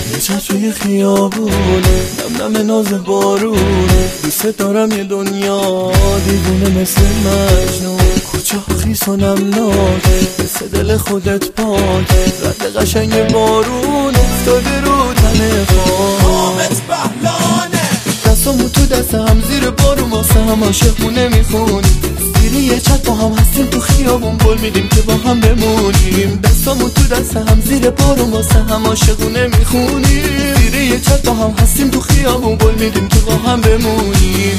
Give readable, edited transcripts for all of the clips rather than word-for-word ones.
یه چتر خیابونه، نم نم ناز بارونه، دوست دارم یه دنیا دیوونه مثل مجنون. کوچه خیس و نمناکه، مثل دل خودت پاکه، رد قشنگ بارون افتاده رو تن حامد بهلانه. دستامون تو دست هم زیر بارون واسه هم عاشقونه میخونیم. زیر یه چت با هم هستیم تو خیابون، گل میدیم که با هم بمونیم. دستامون تو دست هم زیر بارون واسه هم عاشقونه میخونیم. زیر یه چت با هم هستیم تو خیابون، گل میدیم که با هم بمونیم.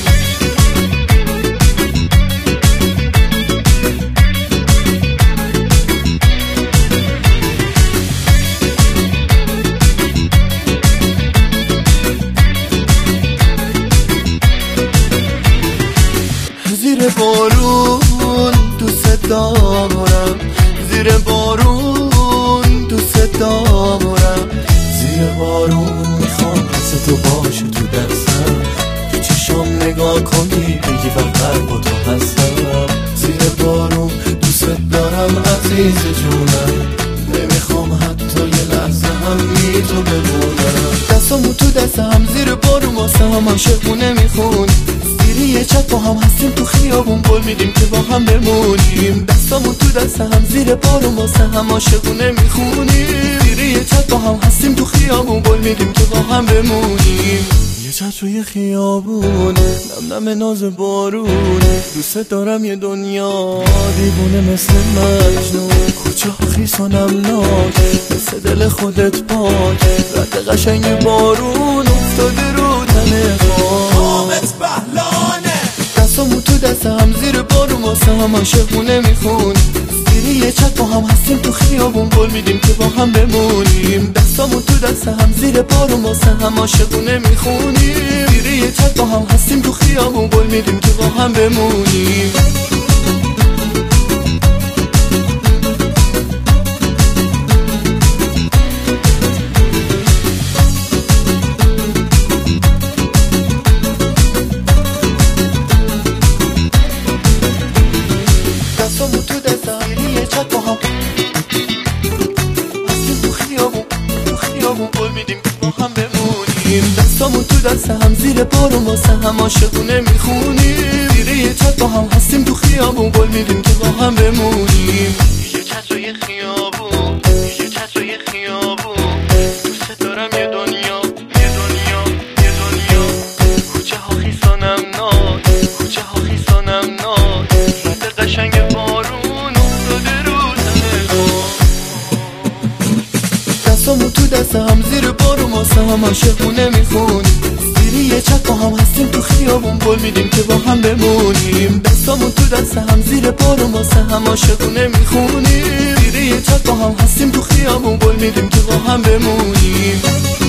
زیر بارون دوست دارم، زیر بارون دوست دارم. زیر بارون میخوام دست تو باشه تو دستم، تو چشام نگاه کنی بگی فقط با تو هستم. زیر بارون دوست دارم عزیز جونم، نمیخوام حتی یه لحظه هم بی تو بمونم. دستامون تو دست هم زیر بارون واسه هم عاشقونه میخونیم. یه چت با هم هستیم تو خیابون، گل میدیم که با هم بمونیم. دستامون تو دست هم زیر بارون واسه هم عاشقونه میخونیم. زیر یه چت با هم هستیم تو خیابون، گل میدیم که با هم بمونیم. یه چت روی خیابونه، نم نم ناز بارونه، دوست دارم یه دنیا دیوونه مثل مجنون. کوچه خیس و نمناکه، مثل دل خودت پاکه، رد قشنگ بارون افتاده رو تن حامد بهلانه. دستامون تو دست هم زیر بارون واسه هم عاشقونه میخونیم. زیر یه چت با هم هستیم تو خیابون، گل میدیم که با هم بمونیم. دستامون تو دست هم زیر بارون واسه هم عاشقونه میخونیم. زیر یه چت با هم هستیم تو خیابون، گل میدیم که با هم بمونیم. دستامون تو دست هم زیر یه چت با هم هستیم تو خیابون، تو خیابون گل میدیم که با هم بمونیم. دستامون تو دست هم زیر بارون واسه هم عاشقونه میخونیم. زیر یه چت با هم هستیم تو خیابون، گل میدیم که با هم بمونیم. یه چت روی خیابون، یه چت روی خیابون، دوست دارم یه دنیا، یه دنیا، یه دنیا. کوچه ها خیس و نمناک، کوچه ها خیس و نمناک، رد قشنگ بارون افتاده رو تن دستامون تو دست هم زیر بارون واسه هم عاشقونه میخونیم. زیر یه چت با هم هستیم تو خیابون، گل میدیم که با هم بمونیم. دستامون تو دست هم زیر بارون واسه هم عاشقونه میخونیم. زیر یه چت با هم هستیم تو خیابون، گل میدیم که با هم بمونیم.